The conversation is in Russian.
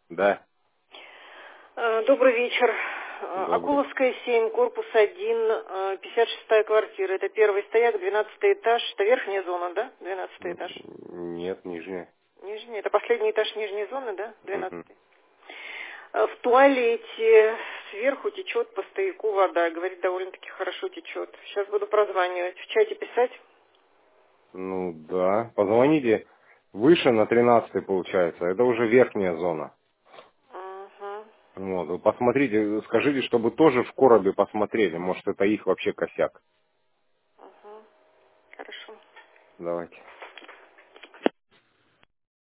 Да, Добрый вечер. добрый. Акуловская, 7, корпус 1, 56-я квартира. Это первый стояк, 12 этаж. Это верхняя зона, да? 12 этаж. Нет, нижняя. Нижняя. Это последний этаж нижней зоны, да? 12. Мгм. В туалете сверху течет по стояку вода. Говорит, довольно-таки хорошо течет. Сейчас буду прозванивать. В чате писать. Ну да. Позвоните выше на 13 получается. Это уже верхняя зона. Угу. Вот. Вы посмотрите, скажите, чтобы тоже в коробе посмотрели. Может, это их вообще косяк. Угу. Хорошо. Давайте.